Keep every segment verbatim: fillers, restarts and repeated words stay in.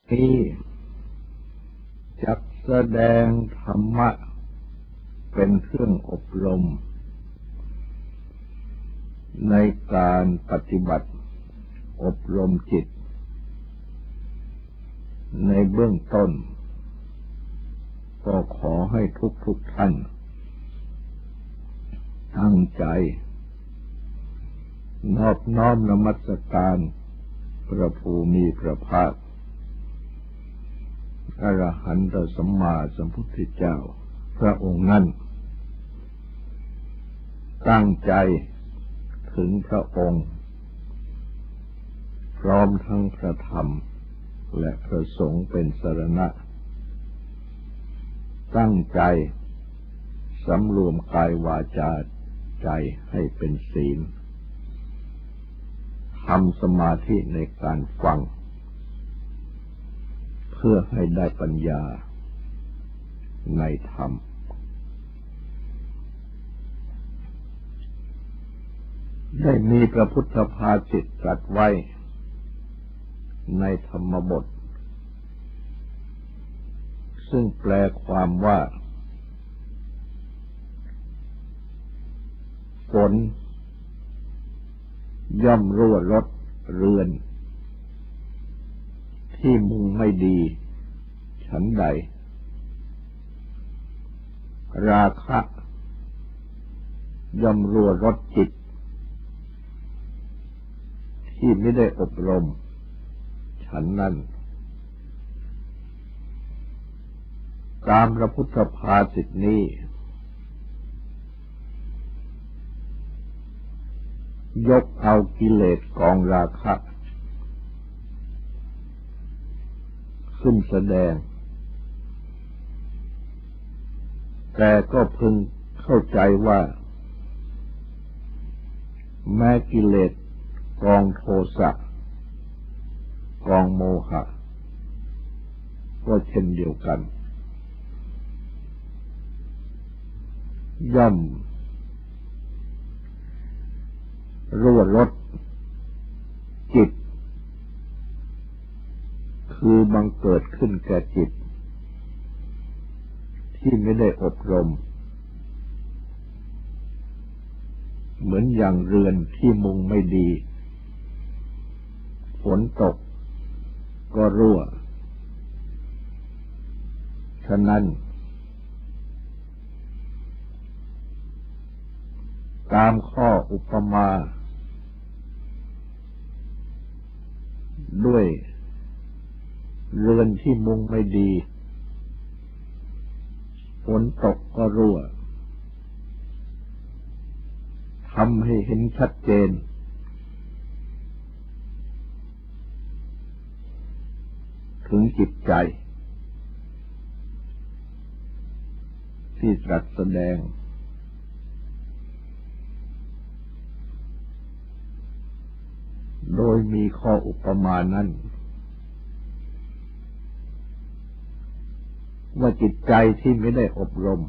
ที่จักแสดงธรรมะเป็นเครื่องอบรมในการปฏิบัติอบรมจิตในเบื้องต้นก็ขอให้ทุกทุกท่านตั้งใจนอบน้อมนมัสการพระภูมิพระภาคอรหันตสัมมาสัมพุทธเจ้าพระองค์นั้นตั้งใจถึงพระองค์พร้อมทั้งพระธรรมและพระสงฆ์เป็นสรณะตั้งใจสำรวมกายวาจาใจให้เป็นศีลทำสมาธิในการฟังเพื่อให้ได้ปัญญาในธรรมได้มีพระพุทธภาษิตตรัสไว้ในธรรมบทซึ่งแปลความว่าฝนย่อมรั่วรดเรือนที่มุงไม่ดีฉันใดราคะย่อมรั่วรดจิตที่ไม่ได้อบรมฉันนั้นตามพระพุทธภาษิตนี้ยกเอากิเลสกองราคะขึ้นแสดงแต่ก็พึงเข้าใจว่าแม้กิเลสกองโทสะกองโมหะก็เช่นเดียวกันย่อมรั่วรดจิตคือบังเกิดขึ้นแก่จิตที่ไม่ได้อบรมเหมือนอย่างเรือนที่มุงไม่ดีฝนตกก็รั่วฉะนั้นตามข้ออุปมาด้วยเรือนที่มุงไม่ดีฝนตกก็รั่วทำให้เห็นชัดเจนถึงจิตใจที่ตรัสแสดงโดยมีข้ออุปมานั้นว่าจิตใจที่ไม่ได้อบรม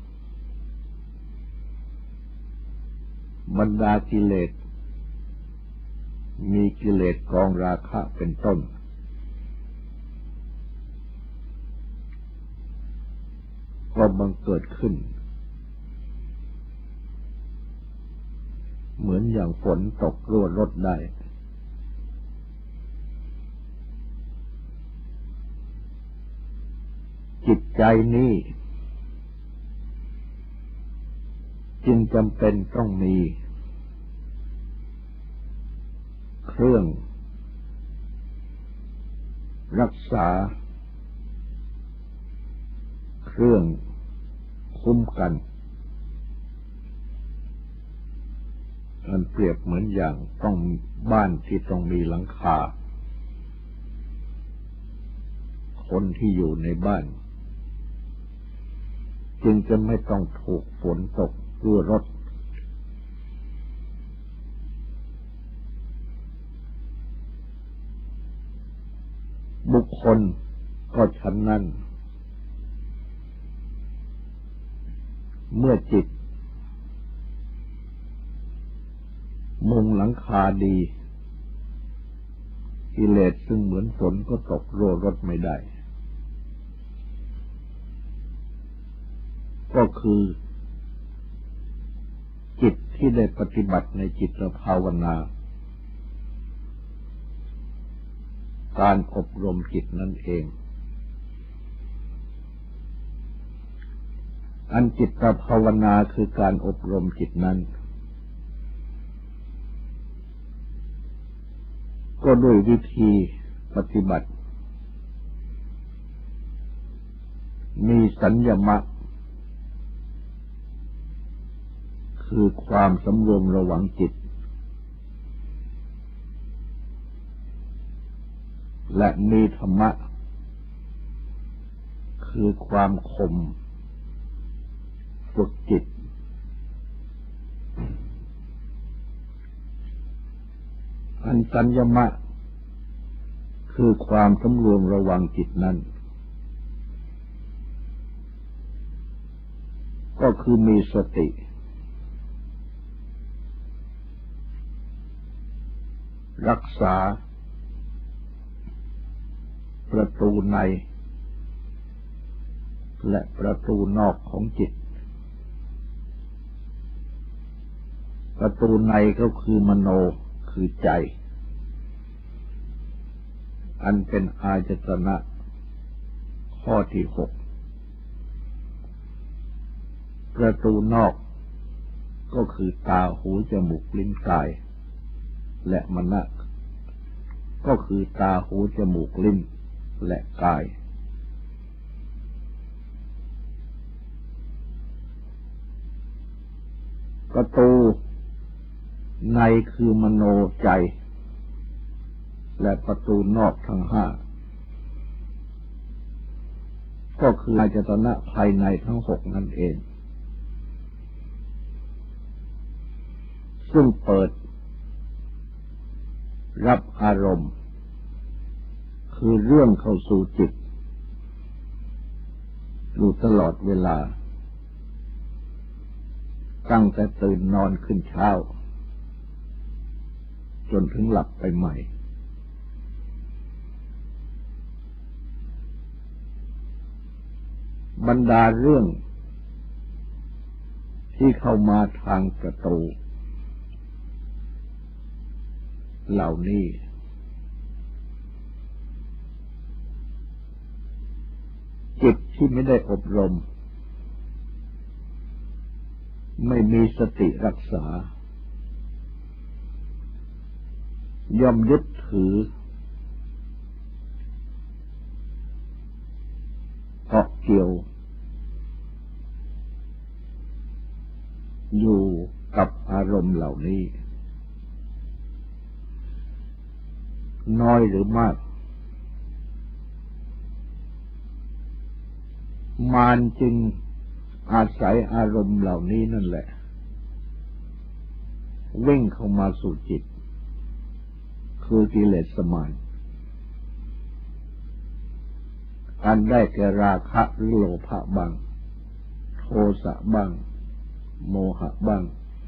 บรรดากิเลสมีกิเลสกองราคะเป็นต้นก็บังเกิดขึ้นเหมือนอย่างฝนตกรั่วรดได้จิตใจนี้จึงจำเป็นต้องมีเครื่องรักษาเครื่องคุ้มกันมันเปรียบเหมือนอย่างต้องบ้านที่ต้องมีหลังคาคนที่อยู่ในบ้านจึงจะไม่ต้องถูกฝนตกรั่วรดบุคคลก็ฉันนั้นเมื่อจิตมุงหลังคาดีกิเลสซึ่งเหมือนฝนก็ตกโรรดไม่ได้ก็คือจิตที่ได้ปฏิบัติในจิตภาวนาการอบรมจิตนั่นเองอันจิตภาวนาคือการอบรมจิตนั้นก็ด้วยวิธีปฏิบัติมีสัญญมะคือความสำรวมระวังจิตและมีธรรมะคือความข่มฝึกจิตอันสัญญมะคือความสำรวมระวังจิตนั้นก็คือมีสติรักษาประตูในและประตูนอกของจิตประตูในก็คือมโนคือใจอันเป็นอายตนะข้อที่หกประตูนอกก็คือตาหูจมูกลิ้นกายและมนะก็คือตาหูจมูกลิ้นและกายประตูในคือมโนใจและประตูนอกทั้งห้าก็คืออายตนะภายในทั้งหกนั่นเองซึ่งเปิดรับอารมณ์คือเรื่องเข้าสู่จิตอยู่ตลอดเวลาตั้งแต่ตื่นนอนขึ้นเช้าจนถึงหลับไปใหม่บรรดาเรื่องที่เข้ามาทางประตูเหล่านี้จิตที่ไม่ได้อบรมไม่มีสติรักษาย่อมยึดถือเกาะเกี่ยวอยู่กับอารมณ์เหล่านี้น้อยหรือมากมารจึงอาศัยอารมณ์เหล่านี้นั่นแหละวิ่งเข้ามาสู่จิตคือกิเลสมารอันได้แก่ราคะหรือโลภะบ้างโทสะบ้างโมหะบ้าง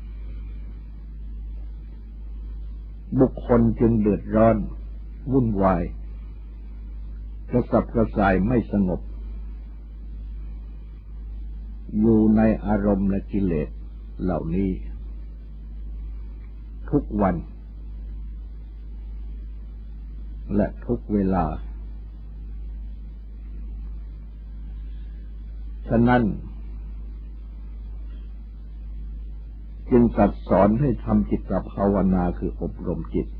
บุคคลจึงเดือดร้อนวุ่นวายกระสับกระส่ายไม่สงบอยู่ในอารมณ์และกิเลสเหล่านี้ทุกวันและทุกเวลาฉะนั้นจึงตรัสสอนให้ทำจิตภาวนาคืออบรมจิต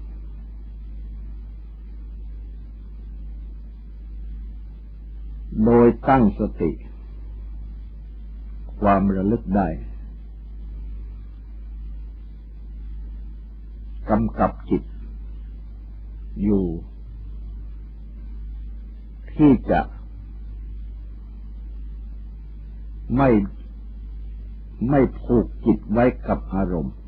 โดยตั้งสติความระลึกได้กำกับจิตอยู่ที่จะไม่ไม่ผูกจิตไว้กับอารมณ์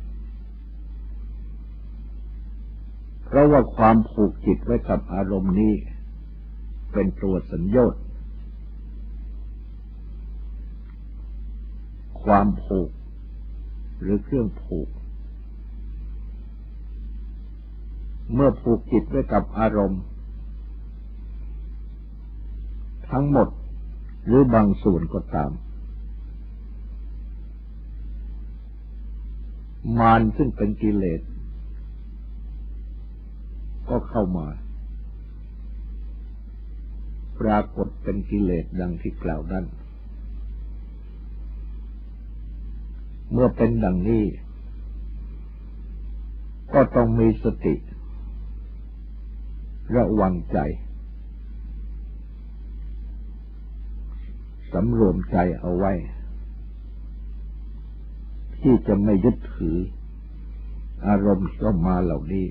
เพราะว่าความผูกจิตไว้กับอารมณ์นี้เป็นตัวสัญญาความผูกหรือเครื่องผูกเมื่อผูกจิตไว้กับอารมณ์ทั้งหมดหรือบางส่วนก็ตามมารซึ่งเป็นกิเลสก็เข้ามาปรากฏเป็นกิเลสดังที่กล่าวนั้นเมื่อเป็นดังนี้ก็ต้องมีสติระวังใจสำรวมใจเอาไว้ที่จะไม่ยึดถืออารมณ์เข้ามาเหล่านี้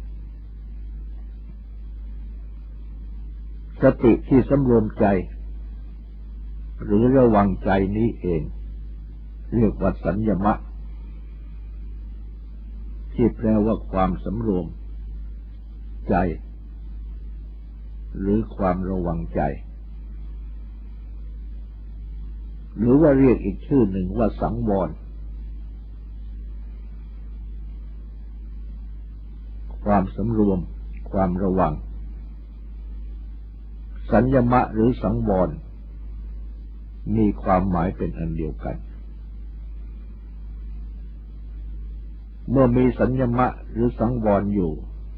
สติที่สำรวมใจหรือระวังใจนี้เองเรียกว่าสัญญมะที่แปลว่าความสำรวมใจหรือความระวังใจหรือว่าเรียกอีกชื่อหนึ่งว่าสังวรความสำรวมความระวังสัญญมะหรือสังวรมีความหมายเป็นอันเดียวกันเมื่อมีสัญญมะหรือสังวรอยู่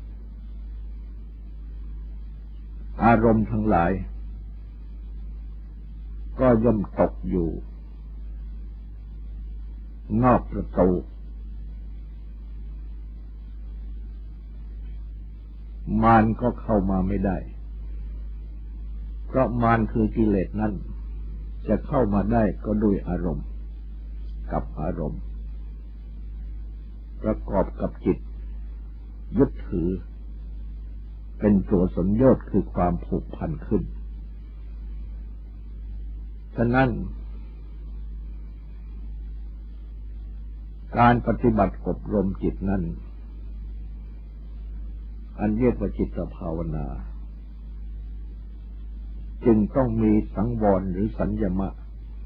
อารมณ์ทั้งหลายก็ย่อมตกอยู่นอกประตูมารก็เข้ามาไม่ได้เพราะมารคือกิเลสนั้นจะเข้ามาได้ก็ด้วยอารมณ์กับอารมณ์ประกอบกับจิตยึดถือเป็นตัวสัญญาคือความผูกพันขึ้นฉะนั้นการปฏิบัติอบรมจิตนั้นอันเรียกว่าจิตภาวนาจึงต้องมีสังวรหรือสัญญมะ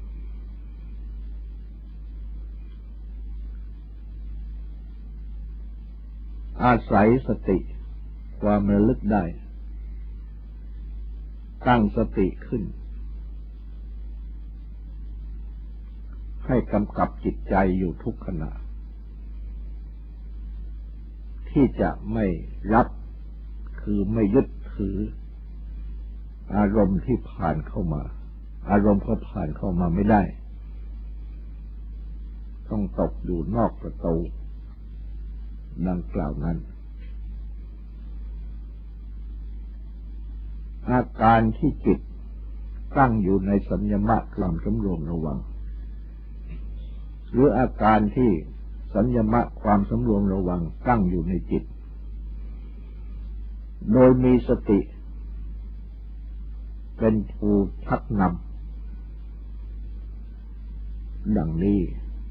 อาศัยสติความระลึกได้ตั้งสติขึ้นให้กำกับจิตใจอยู่ทุกขณะที่จะไม่รับคือไม่ยึดถืออารมณ์ที่ผ่านเข้ามาอารมณ์เขาผ่านเข้ามาไม่ได้ต้องตกอยู่นอกประตูดังกล่าวนั้นอาการที่จิตตั้งอยู่ในสัญญมะความสำรวมระวังหรืออาการที่สัญญมะความสำรวมระวังตั้งอยู่ในจิตโดยมีสติเป็นผู้ชักนำดังนี้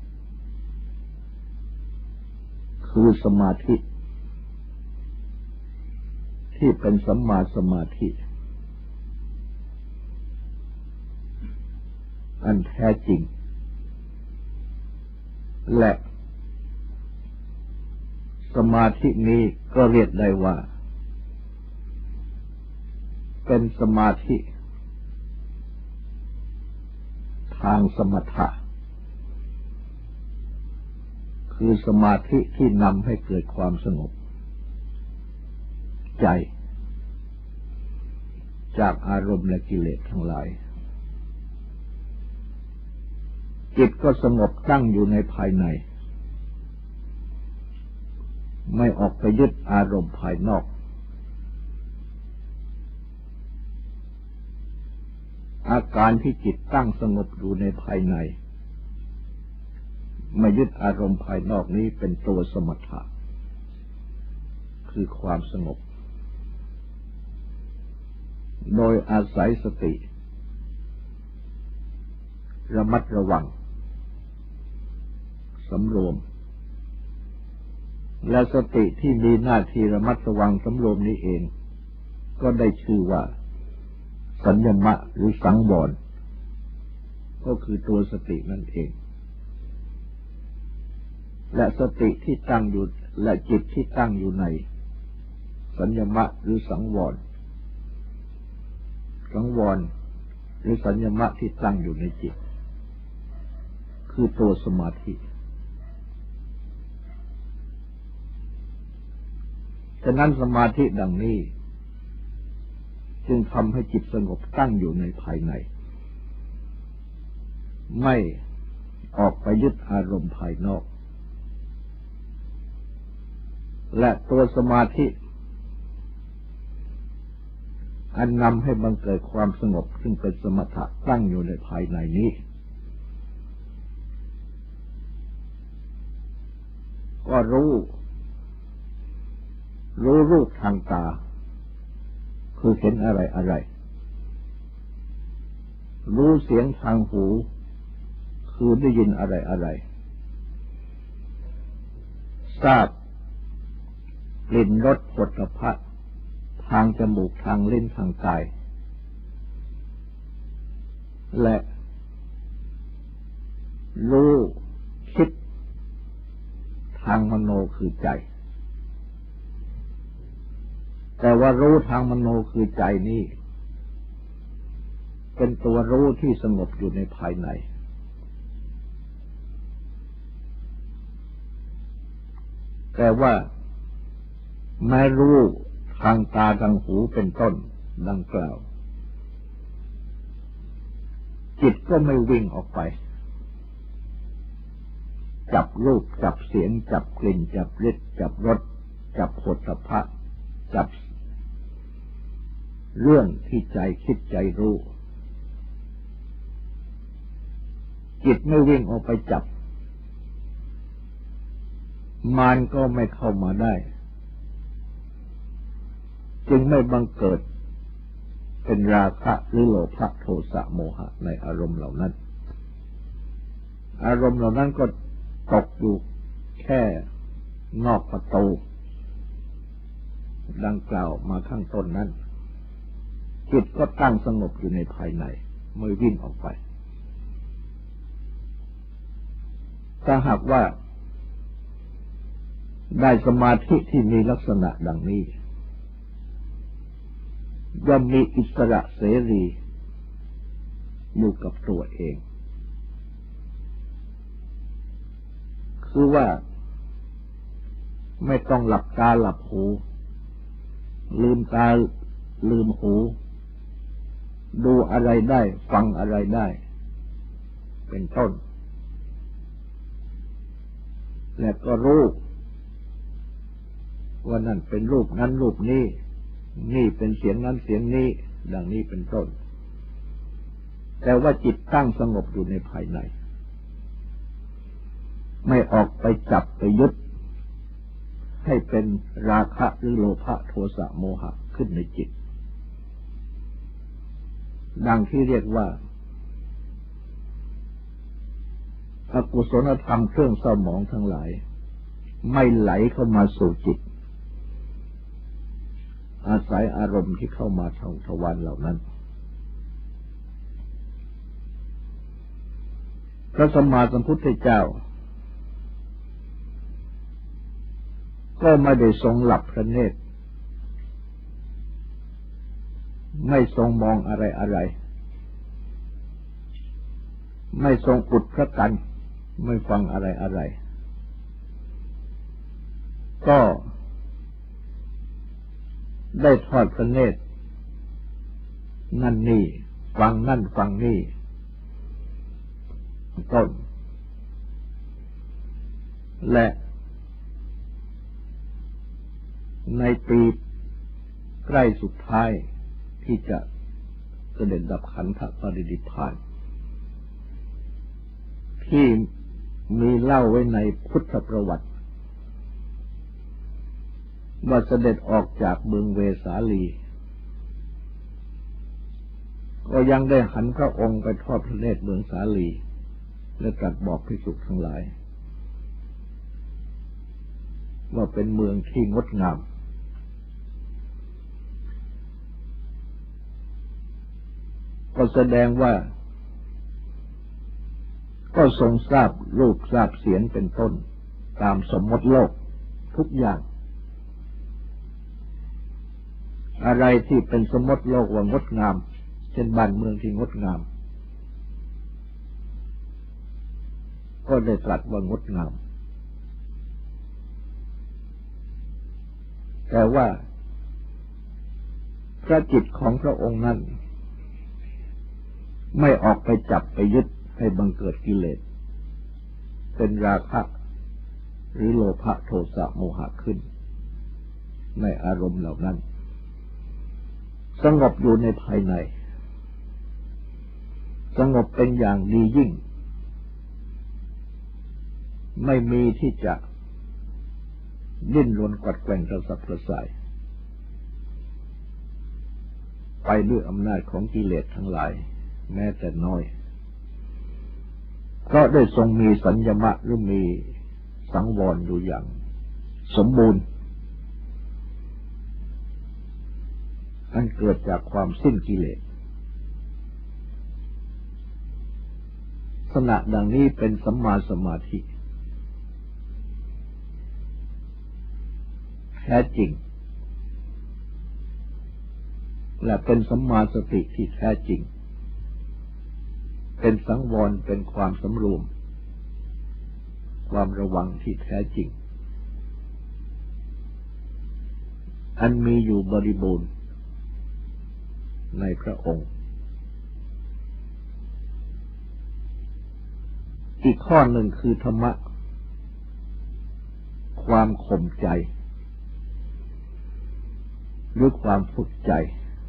คือสมาธิที่เป็นสัมมาสมาธิอันแท้จริงและสมาธินี้ก็เรียกได้ว่าเป็นสมาธิทางสมถะคือสมาธิที่นำให้เกิดความสงบใจจากอารมณ์และกิเลสทั้งหลายจิตก็สงบตั้งอยู่ในภายในไม่ออกไปยึดอารมณ์ภายนอกอาการที่จิตตั้งสงบอยู่ในภายในไม่ยึดอารมณ์ภายนอกนี้เป็นตัวสมถะคือความสงบโดยอาศัยสติระมัดระวังสำรวมและสติที่มีหน้าที่ระมัดระวังสำรวมนี้เองก็ได้ชื่อว่าสัญญมะหรือสังวรก็คือตัวสตินั่นเองและสติที่ตั้งอยู่และจิตที่ตั้งอยู่ในสัญญมะหรือสังวรสังวรหรือสัญญมะที่ตั้งอยู่ในจิตคือตัวสมาธิฉะนั้นสมาธิดังนี้จึงทำให้จิตสงบตั้งอยู่ในภายในไม่ออกไปยึดอารมณ์ภายนอกและตัวสมาธิอันนำให้บังเกิดความสงบซึ่งเป็นสมถะตั้งอยู่ในภายในนี้ก็รู้รู้รูปทางตาคือเห็นอะไรอะไรรู้เสียงทางหูคือได้ยินอะไรอะไรทราบกลิ่นรสโผฏฐัพพะทางจมูกทางลิ้นทางกายและรู้คิดทางมโนคือใจแต่ว่ารู้ทางมโนคือใจนี้เป็นตัวรู้ที่สงบอยู่ในภายในแต่ว่าแม้รู้ทางตาทางหูเป็นต้นดังกล่าวจิตก็ไม่วิ่งออกไปจับรูปจับเสียงจับกลิ่นจับรสจับรสจับโผฏฐัพพะจับเรื่องที่ใจคิดใจรู้จิตไม่วิ่งออกไปจับมารก็ไม่เข้ามาได้จึงไม่บังเกิดเป็นราคะหรือโลภะโทสะโมหะในอารมณ์เหล่านั้นอารมณ์เหล่านั้นก็ตกอยู่แค่นอกประตูดังกล่าวมาข้างต้นนั้นจิตก็ตั้งสงบอยู่ในภายในไม่วิ่งออกไปถ้าหากว่าได้สมาธิที่มีลักษณะดังนี้ย่อมมีอิสระเสรีอยู่กับตัวเองคือว่าไม่ต้องหลับตาหลับหูลืมตาลืมหูดูอะไรได้ฟังอะไรได้เป็นต้นและก็รู้ว่านั่นเป็นรูปนั้นรูปนี้นี่เป็นเสียงนั้นเสียงนี้ดังนี้เป็นต้นแต่ว่าจิตตั้งสงบอยู่ในภายในไม่ออกไปจับไปยึดให้เป็นราคะหรือโลภะโทสะโมหะขึ้นในจิตดังที่เรียกว่าอกุศลธรรมเครื่องเศร้าหมองทั้งหลายไม่ไหลเข้ามาสู่จิตอาศัยอารมณ์ที่เข้ามาทางทวารเหล่านั้นพระสัมมาสัมพุทธเจ้าก็ไม่ได้ทรงหลับพระเนตรไม่ทรงมองอะไรอะไรไม่ทรงอุดพระกันไม่ฟังอะไรอะไรก็ได้ทอดพระเนตรนั่นนี่ฟังนั่นฟังนี่ต้นและในปีใกล้สุดท้ายที่จะเสด็จดับขันธปรินิพพานที่มีเล่าไว้ในพุทธประวัติว่าเสด็จออกจากเมืองเวสาลีก็ยังได้หันพระองค์ไปทอดพระเนตรเมืองสาลีและตรัสบอกภิกษุทั้งหลายว่าเป็นเมืองที่งดงามก็แสดงว่าก็ทรงทราบรูปทราบเสียงเป็นต้นตามสมมติโลกทุกอย่างอะไรที่เป็นสมมติโลกว่างดงามเช่นบ้านเมืองที่งดงามก็ได้ตรัสว่างดงามแต่ว่าพระจิตของพระองค์นั้นไม่ออกไปจับไปยึดให้บังเกิดกิเลสเป็นราคะหรือโลภะโทสะโมหะขึ้นในอารมณ์เหล่านั้นสงบอยู่ในภายในสงบเป็นอย่างดียิ่งไม่มีที่จะดิ้นรนกัดแกว่งกระสับกระส่ายไปด้วยอำนาจของกิเลสทั้งหลายแม้แต่น้อยก็ได้ทรงมีสัญญมะหรือมีสังวรอยู่อย่างสมบูรณ์อันเกิดจากความสิ้นกิเลสลักษณะดังนี้เป็นสัมมาสมาธิแท้จริงและเป็นสัมมาสติที่แท้จริงเป็นสังวรเป็นความสำรวมความระวังที่แท้จริงอันมีอยู่บริบูรณ์ในพระองค์อีกข้อหนึ่งคือธรรมะความข่มใจหรือความฝึกใจ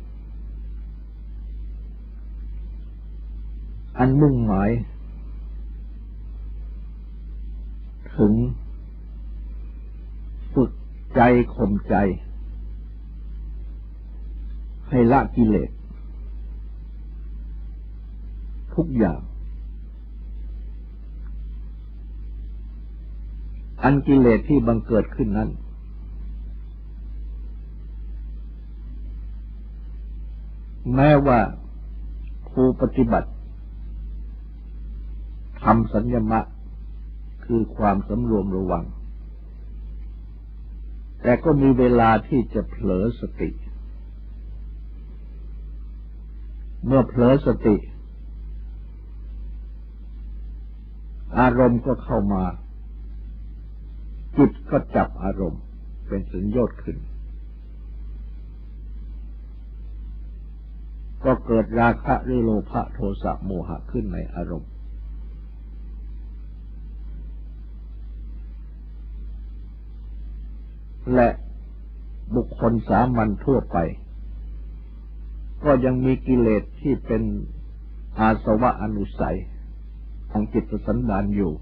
อันมุ่งหมายถึงฝึกใจข่มใจให้ละกิเลสทุกอย่างอันกิเลสที่บังเกิดขึ้นนั้นแม้ว่าผู้ปฏิบัติทำสัญญมะคือความสำรวมระวังแต่ก็มีเวลาที่จะเผลอสติเมื่อเผลอสติอารมณ์ก็เข้ามาจิตก็จับอารมณ์เป็นสัญญาขึ้นก็เกิดราคะหรือโลภะโทสะโมหะขึ้นในอารมณ์และบุคคลสามัญทั่วไปก็ยังมีกิเลสที่เป็นอาสวะอนุสัยของจิตสันดานอยู่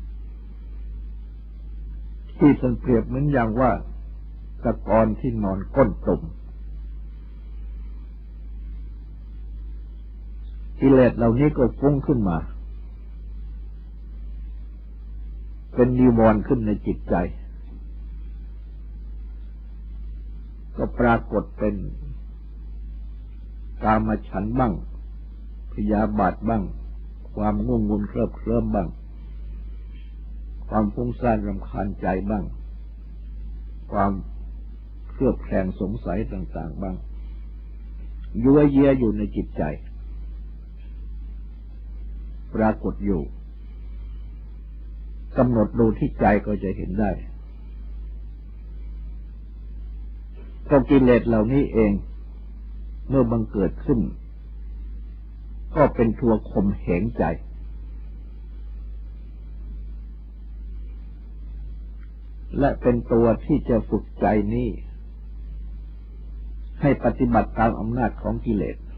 ที่ท่านเปรียบเหมือนอย่างว่าตะกอนที่นอนก้นตุ่มกิเลสเหล่านี้ก็ฟุ้งขึ้นมาเป็นนิวรณ์ขึ้นในจิตใจก็ปรากฏเป็นกามฉันท์บ้างพยาบาทบ้างความง่วงงุนเคลิบเคลิ้มบ้างความฟุ้งซ่านรำคาญใจบ้างความเครือบแคลงสงสัยต่างๆบ้างยั่วเยียอยู่ในจิตใจปรากฏอยู่กำหนดดูที่ใจก็จะเห็นได้ก็กิเลสเหล่านี้เองเมื่อบังเกิดขึ้นก็เป็นตัวข่มเหงใจและเป็นตัวที่จะฝึกใจนี้ให้ปฏิบัติตามอำนาจของกิเลส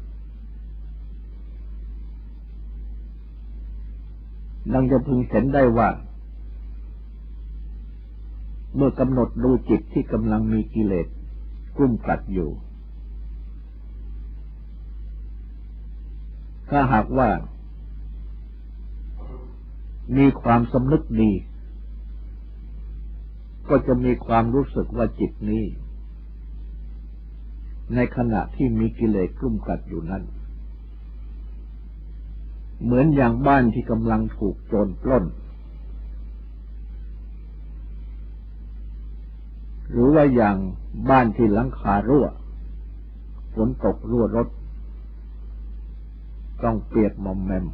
ดังจะพึงเห็นได้ว่าเมื่อกำหนดดูจิตที่กำลังมีกิเลสกลุ่มกัดอยู่ถ้าหากว่ามีความสำนึกดีก็จะมีความรู้สึกว่าจิตนี้ในขณะที่มีกิเลสกลุ่มกัดอยู่นั้นเหมือนอย่างบ้านที่กำลังถูกโจรปล้นหรือว่าอย่างบ้านที่หลังคารั่วฝนตกรั่วรถต้องเปียกมอมแมม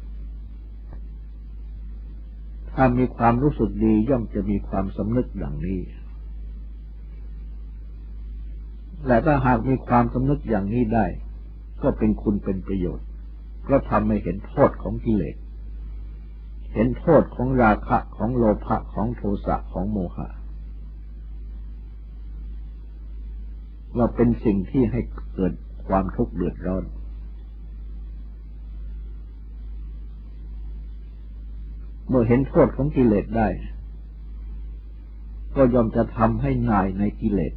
ถ้ามีความรู้สึกดีย่อมจะมีความสำนึกดังนี้และถ้าหากมีความสำนึกอย่างนี้ได้ก็เป็นคุณเป็นประโยชน์เพราะทำให้เห็นโทษของกิเลสเห็นโทษของราคะของโลภะของโทสะของโมหะว่าเป็นสิ่งที่ให้เกิดความทุกข์เดือดร้อนเมื่อเห็นโทษของกิเลสได้ก็ย่อมจะทำให้หน่ายในกิเลส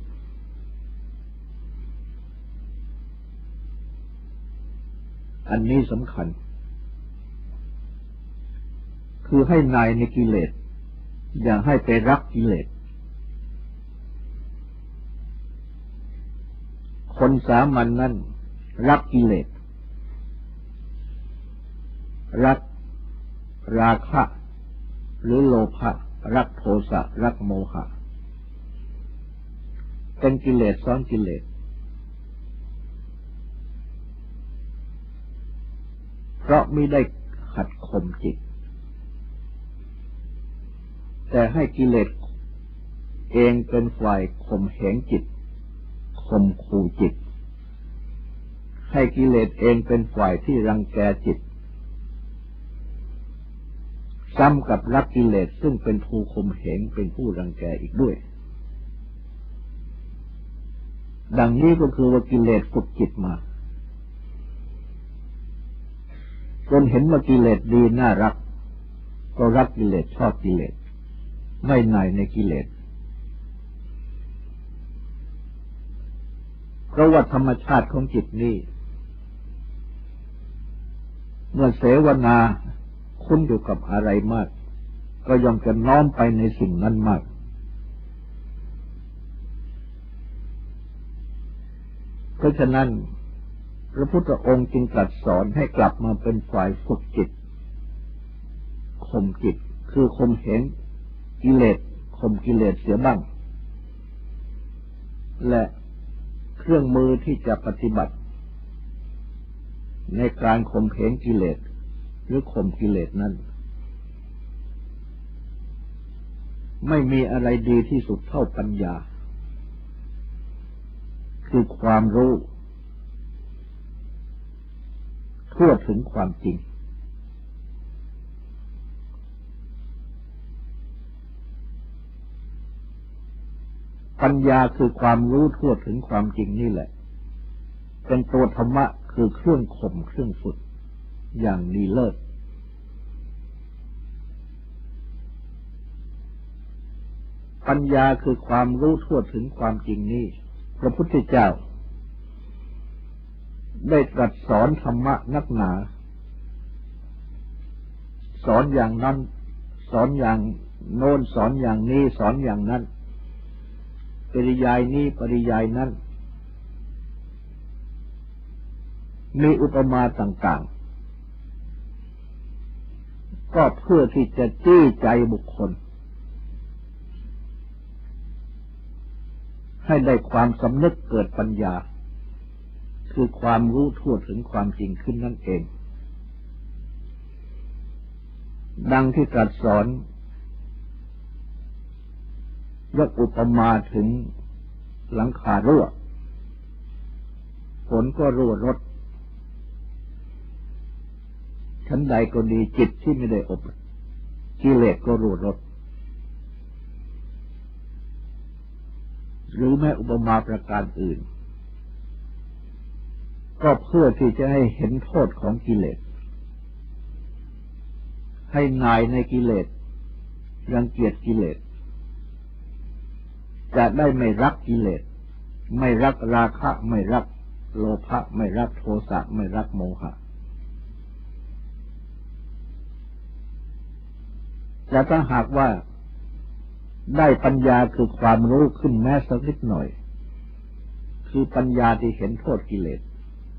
อันนี้สำคัญคือให้หน่ายในกิเลสอย่าให้ไปรักกิเลสคนสามัญ น, นั้นรักกิเลสรักราคะหรือโลภะรักโทสะรักโมหะเป็นกิเลสซ้อนกิเลสเพราะไม่ได้ขัดข่มจิตแต่ให้กิเลสเองเป็นฝ่ายข่มเหงจิตข่มขู่จิตให้กิเลสเองเป็นฝ่ายที่รังแกจิตซ้ำกับรักกิเลสซึ่งเป็นผู้ข่มเหงเป็นผู้รังแกอีกด้วยดังนี้ก็คือว่ากิเลสฝึกจิตมาจนเห็นว่ากิเลสดีน่ารักก็รักกิเลสชอบกิเลสไม่หน่ายในกิเลสเพราะว่าธรรมชาติของจิตนี้เมื่อเสวนาคุ้นอยู่กับอะไรมากก็ย่อมจะน้อมไปในสิ่งนั้นมากเพราะฉะนั้นพระพุทธองค์จึงตรัสสอนให้กลับมาเป็นฝ่ายฝึกจิตข่มจิตคือข่มเหงกิเลสข่มกิเลสเสียบ้างและเครื่องมือที่จะปฏิบัติในการข่มเหงกิเลสหรือข่มกิเลสนั้นไม่มีอะไรดีที่สุดเท่าปัญญาคือความรู้ทั่วถึงความจริงปัญญาคือความรู้ทั่วถึงความจริงนี่แหละเป็นตัวธรรมะคือเครื่องข่มเครื่องฝึกอย่างดีเลิศปัญญาคือความรู้ทั่วถึงความจริงนี้พระพุทธเจ้าได้ตรัสสอนธรรมะนักหนาสอนอย่างนั้นสอนอย่างโน้นสอนอย่างนี้สอนอย่างนั้นปริยายนี้ปริยายนั้นมีอุปมาต่างๆก็เพื่อที่จะจี้ใจบุคคลให้ได้ความสำนึกเกิดปัญญาคือความรู้ทั่วถึงความจริงขึ้นนั่นเองดังที่ตรัสสอนยกอุปมาถึงหลังคารั่วฝนก็รั่วรถชั้นใดก็ดีจิตที่ไม่ได้อบกิเลสก็รั่วรถหรือแม้อุปมาประการอื่นก็เพื่อที่จะให้เห็นโทษของกิเลสให้หน่ายในกิเลสรังเกียจกิเลสจะได้ไม่รักกิเลสไม่รักราคะไม่รักโลภะไม่รักโทสะไม่รักโมหะแต่ถ้าหากว่าได้ปัญญาคือความรู้ขึ้นแม้สักนิดหน่อยคือปัญญาที่เห็นโทษกิเลส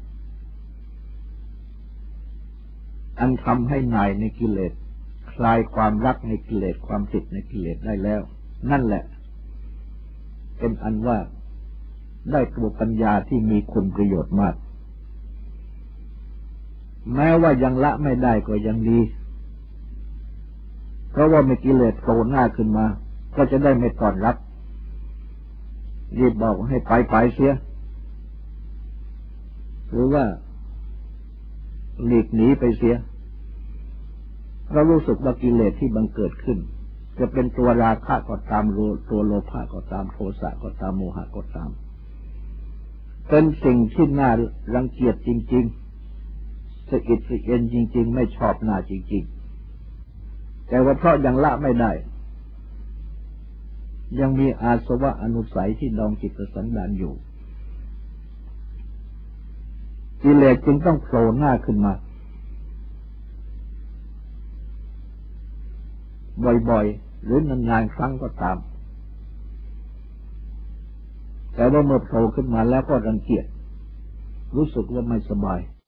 อันทำให้หน่ายในกิเลสคลายความรักในกิเลสความติดในกิเลสได้แล้วนั่นแหละเป็นอันว่าได้ตัวปัญญาที่มีคุณประโยชน์มากแม้ว่ายังละไม่ได้ก็ยังดีเพราะว่ามีกิเลสโผล่หน้าขึ้นมาก็จะได้ไม่ต้อนรับรีบบอกให้ไปไปเสียหรือว่าหลีกหนีไปเสียเรารู้สึกว่ากิเลสที่บังเกิดขึ้นจะเป็นตัวราคะก็ตามตัวโลภะก็ตามโทสะก็ตามโมหะก็ตามเป็นสิ่งที่น่ารังเกียจจริงๆสะอิดสะเอียนจริงๆไม่ชอบหน้าจริงๆแต่ว่าเพราะยังละไม่ได้ยังมีอาสวะอนุสัยที่ดองจิตสันดานอยู่กิเลสจึงต้องโผล่หน้าขึ้นมาบ่อยๆหรือนานๆครั้งก็ตามแต่ว่าเมื่อโผล่ขึ้นมาแล้วก็รังเกียจรู้สึกว่าไม่สบาย